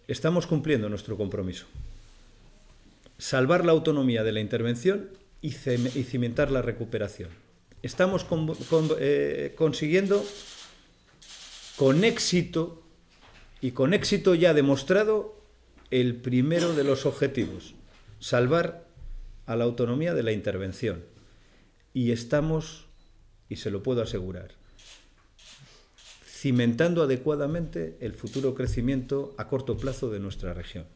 estamos cumpliendo nuestro compromiso. Salvar la autonomía de la intervención y cimentar la recuperación. Estamos consiguiendo con éxito, y con éxito ya demostrado, el primero de los objetivos: salvar a la autonomía de la intervención. Y estamos, y se lo puedo asegurar, cimentando adecuadamente el futuro crecimiento a corto plazo de nuestra región.